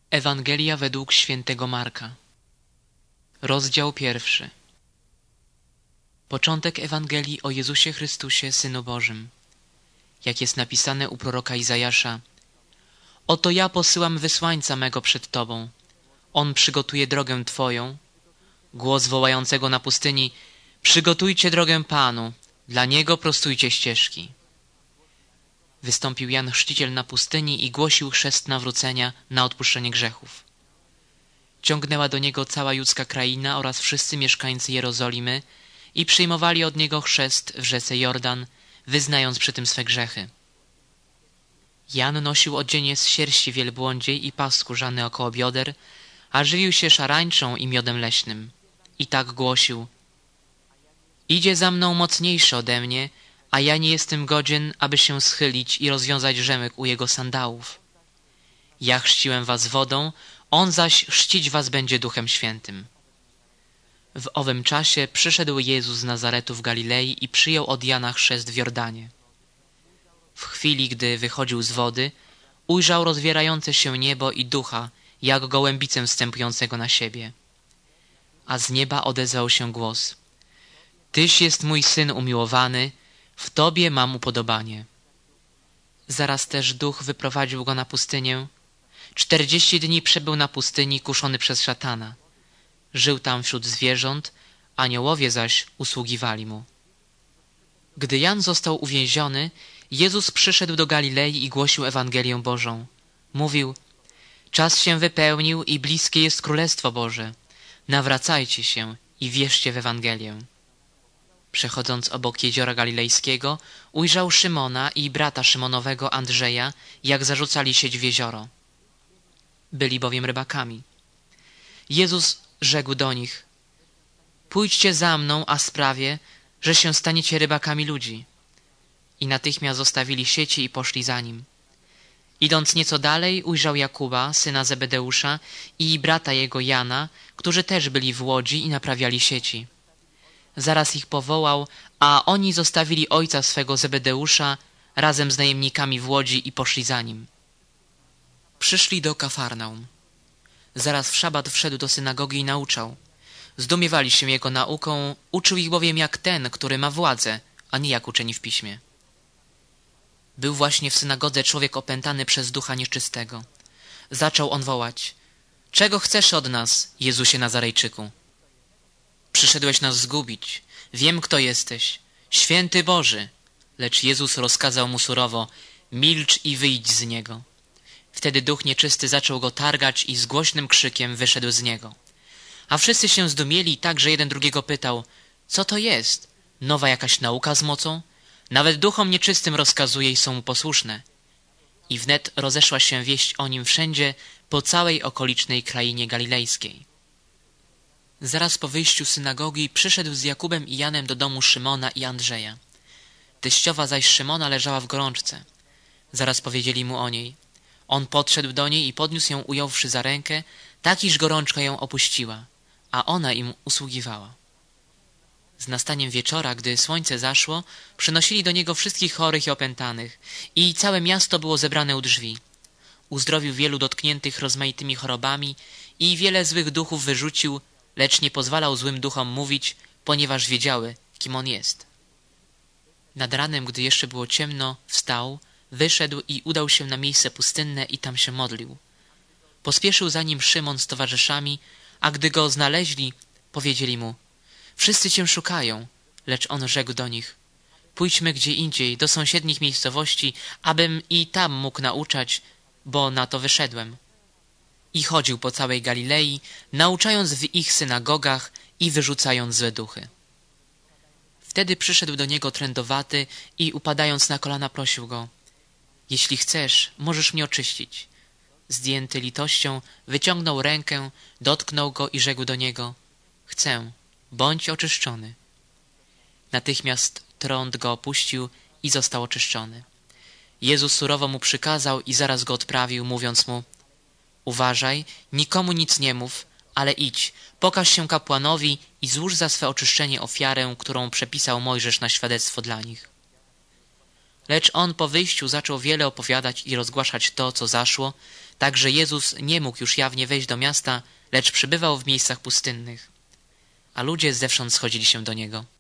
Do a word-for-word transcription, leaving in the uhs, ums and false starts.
Ewangelia według świętego Marka. Rozdział pierwszy. Początek Ewangelii o Jezusie Chrystusie, Synu Bożym. Jak jest napisane u proroka Izajasza: Oto ja posyłam wysłańca mego przed Tobą. On przygotuje drogę Twoją. Głos wołającego na pustyni: przygotujcie drogę Panu, dla Niego prostujcie ścieżki. Wystąpił Jan Chrzciciel na pustyni i głosił chrzest nawrócenia na odpuszczenie grzechów. Ciągnęła do niego cała judzka kraina oraz wszyscy mieszkańcy Jerozolimy i przyjmowali od niego chrzest w rzece Jordan, wyznając przy tym swe grzechy. Jan nosił odzienie z sierści wielbłądziej i pas skórzany około bioder, a żywił się szarańczą i miodem leśnym. I tak głosił: Idzie za mną mocniejszy ode mnie, a ja nie jestem godzien, aby się schylić i rozwiązać rzemek u jego sandałów. Ja chrzciłem was wodą, on zaś chrzcić was będzie Duchem Świętym. W owym czasie przyszedł Jezus z Nazaretu w Galilei i przyjął od Jana chrzest w Jordanie. W chwili, gdy wychodził z wody, ujrzał rozwierające się niebo i Ducha, jak gołębicę zstępującego na siebie. A z nieba odezwał się głos: Tyś jest mój Syn umiłowany, w Tobie mam upodobanie. Zaraz też Duch wyprowadził go na pustynię. Czterdzieści dni przebył na pustyni, kuszony przez szatana. Żył tam wśród zwierząt, aniołowie zaś usługiwali mu. Gdy Jan został uwięziony, Jezus przyszedł do Galilei i głosił Ewangelię Bożą. Mówił: Czas się wypełnił i bliskie jest Królestwo Boże. Nawracajcie się i wierzcie w Ewangelię. Przechodząc obok jeziora galilejskiego, ujrzał Szymona i brata Szymonowego Andrzeja, jak zarzucali sieć w jezioro. Byli bowiem rybakami. Jezus rzekł do nich: Pójdźcie za mną, a sprawię, że się staniecie rybakami ludzi. I natychmiast zostawili sieci i poszli za nim. Idąc nieco dalej, ujrzał Jakuba, syna Zebedeusza, i brata jego Jana, którzy też byli w łodzi i naprawiali sieci. Zaraz ich powołał, a oni zostawili ojca swego Zebedeusza razem z najemnikami w łodzi i poszli za nim. Przyszli do Kafarnaum. Zaraz w szabat wszedł do synagogi i nauczał. Zdumiewali się jego nauką, uczył ich bowiem jak ten, który ma władzę, a nie jak uczeni w piśmie. Był właśnie w synagodze człowiek opętany przez ducha nieczystego. Zaczął on wołać: Czego chcesz od nas, Jezusie Nazarejczyku? Przyszedłeś nas zgubić. Wiem, kto jesteś. Święty Boży. Lecz Jezus rozkazał mu surowo: Milcz i wyjdź z niego. Wtedy duch nieczysty zaczął go targać i z głośnym krzykiem wyszedł z niego. A wszyscy się zdumieli tak, że jeden drugiego pytał: Co to jest? Nowa jakaś nauka z mocą? Nawet duchom nieczystym rozkazuje i są mu posłuszne. I wnet rozeszła się wieść o nim wszędzie, po całej okolicznej krainie galilejskiej. Zaraz po wyjściu z synagogi przyszedł z Jakubem i Janem do domu Szymona i Andrzeja. Teściowa zaś Szymona leżała w gorączce. Zaraz powiedzieli mu o niej. On podszedł do niej i podniósł ją, ująwszy za rękę, tak iż gorączka ją opuściła, a ona im usługiwała. Z nastaniem wieczora, gdy słońce zaszło, przynosili do niego wszystkich chorych i opętanych i całe miasto było zebrane u drzwi. Uzdrowił wielu dotkniętych rozmaitymi chorobami i wiele złych duchów wyrzucił, lecz nie pozwalał złym duchom mówić, ponieważ wiedziały, kim on jest. Nad ranem, gdy jeszcze było ciemno, wstał, wyszedł i udał się na miejsce pustynne i tam się modlił. Pospieszył za nim Szymon z towarzyszami, a gdy go znaleźli, powiedzieli mu: Wszyscy cię szukają. Lecz on rzekł do nich: Pójdźmy gdzie indziej, do sąsiednich miejscowości, abym i tam mógł nauczać, bo na to wyszedłem. I chodził po całej Galilei, nauczając w ich synagogach i wyrzucając złe duchy. Wtedy przyszedł do niego trędowaty i upadając na kolana prosił go: Jeśli chcesz, możesz mnie oczyścić. Zdjęty litością, wyciągnął rękę, dotknął go i rzekł do niego: Chcę, bądź oczyszczony. Natychmiast trąd go opuścił i został oczyszczony. Jezus surowo mu przykazał i zaraz go odprawił, mówiąc mu: Uważaj, nikomu nic nie mów, ale idź, pokaż się kapłanowi i złóż za swe oczyszczenie ofiarę, którą przepisał Mojżesz na świadectwo dla nich. Lecz on po wyjściu zaczął wiele opowiadać i rozgłaszać to, co zaszło, tak że Jezus nie mógł już jawnie wejść do miasta, lecz przybywał w miejscach pustynnych, a ludzie zewsząd schodzili się do Niego.